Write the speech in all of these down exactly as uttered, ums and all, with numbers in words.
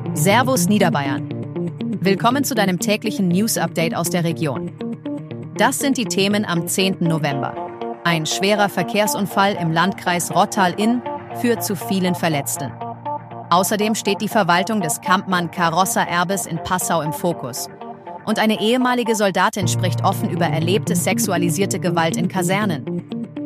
Servus Niederbayern. Willkommen zu deinem täglichen News-Update aus der Region. Das sind die Themen am zehnten November. Ein schwerer Verkehrsunfall im Landkreis Rottal-Inn führt zu vielen Verletzten. Außerdem steht die Verwaltung des Kampmann-Karosser-Erbes in Passau im Fokus. Und eine ehemalige Soldatin spricht offen über erlebte sexualisierte Gewalt in Kasernen.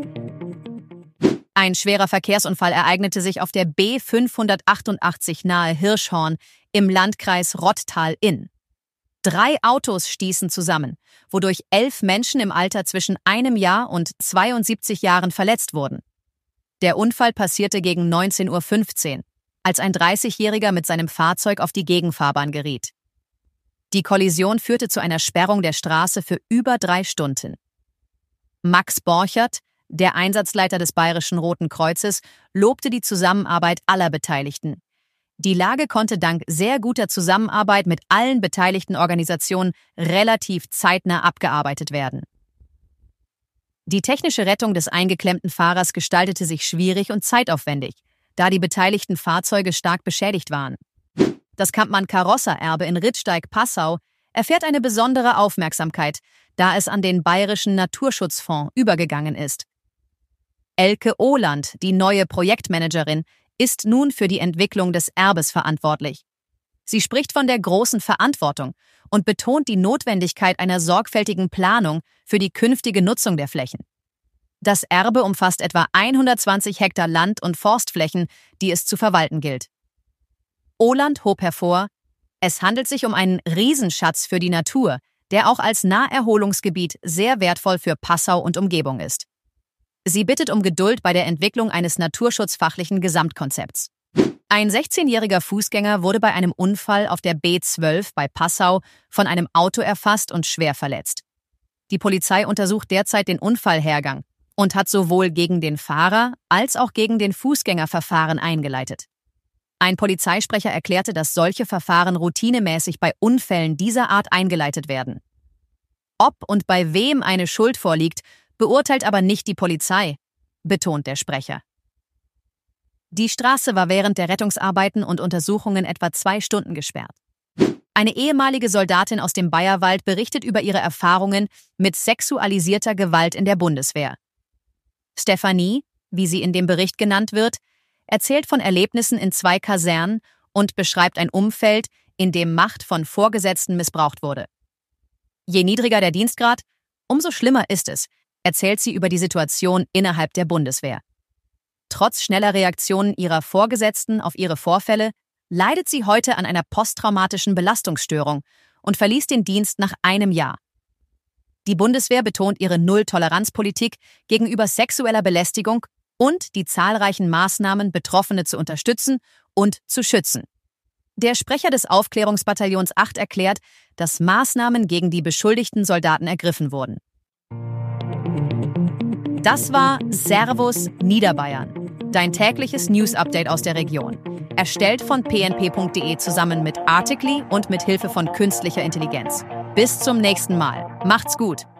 Ein schwerer Verkehrsunfall ereignete sich auf der B fünfhundertachtundachtzig nahe Hirschhorn im Landkreis Rottal-Inn. Drei Autos stießen zusammen, wodurch elf Menschen im Alter zwischen einem Jahr und zweiundsiebzig Jahren verletzt wurden. Der Unfall passierte gegen neunzehn Uhr fünfzehn, als ein dreißigjähriger mit seinem Fahrzeug auf die Gegenfahrbahn geriet. Die Kollision führte zu einer Sperrung der Straße für über drei Stunden. Max Borchert, der Einsatzleiter des Bayerischen Roten Kreuzes, lobte die Zusammenarbeit aller Beteiligten. Die Lage konnte dank sehr guter Zusammenarbeit mit allen beteiligten Organisationen relativ zeitnah abgearbeitet werden. Die technische Rettung des eingeklemmten Fahrers gestaltete sich schwierig und zeitaufwendig, da die beteiligten Fahrzeuge stark beschädigt waren. Das Kampmann-Karosser-Erbe in Rittsteig-Passau erfährt eine besondere Aufmerksamkeit, da es an den Bayerischen Naturschutzfonds übergegangen ist. Elke Ohland, die neue Projektmanagerin, ist nun für die Entwicklung des Erbes verantwortlich. Sie spricht von der großen Verantwortung und betont die Notwendigkeit einer sorgfältigen Planung für die künftige Nutzung der Flächen. Das Erbe umfasst etwa hundertzwanzig Hektar Land- und Forstflächen, die es zu verwalten gilt. Ohland hob hervor, es handelt sich um einen Riesenschatz für die Natur, der auch als Naherholungsgebiet sehr wertvoll für Passau und Umgebung ist. Sie bittet um Geduld bei der Entwicklung eines naturschutzfachlichen Gesamtkonzepts. Ein sechzehnjähriger Fußgänger wurde bei einem Unfall auf der B zwölf bei Passau von einem Auto erfasst und schwer verletzt. Die Polizei untersucht derzeit den Unfallhergang und hat sowohl gegen den Fahrer als auch gegen den Fußgänger Verfahren eingeleitet. Ein Polizeisprecher erklärte, dass solche Verfahren routinemäßig bei Unfällen dieser Art eingeleitet werden. Ob und bei wem eine Schuld vorliegt, beurteilt aber nicht die Polizei, betont der Sprecher. Die Straße war während der Rettungsarbeiten und Untersuchungen etwa zwei Stunden gesperrt. Eine ehemalige Soldatin aus dem Bayerwald berichtet über ihre Erfahrungen mit sexualisierter Gewalt in der Bundeswehr. Stefanie, wie sie in dem Bericht genannt wird, erzählt von Erlebnissen in zwei Kasernen und beschreibt ein Umfeld, in dem Macht von Vorgesetzten missbraucht wurde. Je niedriger der Dienstgrad, umso schlimmer ist es, erzählt sie über die Situation innerhalb der Bundeswehr. Trotz schneller Reaktionen ihrer Vorgesetzten auf ihre Vorfälle leidet sie heute an einer posttraumatischen Belastungsstörung und verließ den Dienst nach einem Jahr. Die Bundeswehr betont ihre Null-Toleranz-Politik gegenüber sexueller Belästigung und die zahlreichen Maßnahmen, Betroffene zu unterstützen und zu schützen. Der Sprecher des Aufklärungsbataillons acht erklärt, dass Maßnahmen gegen die beschuldigten Soldaten ergriffen wurden. Das war Servus Niederbayern, dein tägliches News-Update aus der Region. Erstellt von p n p punkt d e zusammen mit Articly und mit Hilfe von künstlicher Intelligenz. Bis zum nächsten Mal. Macht's gut!